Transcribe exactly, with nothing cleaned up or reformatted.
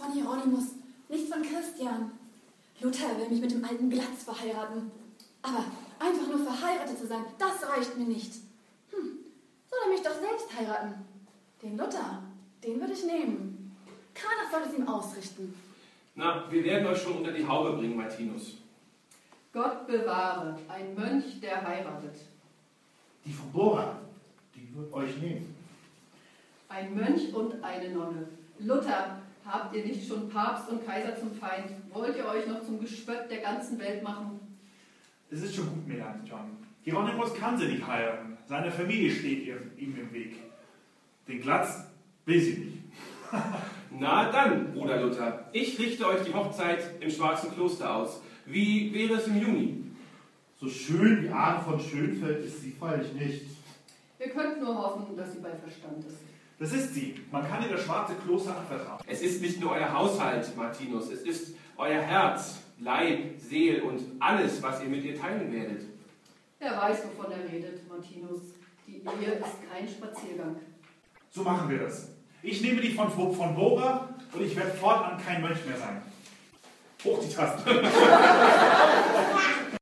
von Hieronymus, nicht von Christian. Luther will mich mit dem alten Glatz verheiraten. Aber einfach nur verheiratet zu sein, das reicht mir nicht. Hm, soll er mich doch selbst heiraten. Den Luther, den würde ich nehmen. Keiner soll es ihm ausrichten. Na, wir werden euch schon unter die Haube bringen, Martinus. Gott bewahre, ein Mönch, der heiratet. Die Frau Bora, die wird euch nehmen. Ein Mönch und eine Nonne. Luther, habt ihr nicht schon Papst und Kaiser zum Feind? Wollt ihr euch noch zum Gespött der ganzen Welt machen? Es ist schon gut, Melanchthon. Hieronymus kann sie nicht heiraten. Seine Familie steht ihr, ihm im Weg. Den Glatz will sie nicht. Na dann, Bruder Luther, ich richte euch die Hochzeit im Schwarzen Kloster aus. Wie wäre es im Juni? So schön wie Anne von Schönfeld ist sie freilich nicht. Wir könnten nur hoffen, dass sie bei Verstand ist. Das ist sie. Man kann ihr das Schwarze Kloster anvertrauen. Es ist nicht nur euer Haushalt, Martinus, es ist euer Herz, Leib, Seel und alles, was ihr mit ihr teilen werdet. Wer weiß, wovon er redet, Martinus. Die Ehe ist kein Spaziergang. So machen wir das. Ich nehme die von, von Bora und ich werde fortan kein Mönch mehr sein. Hoch die Tasten.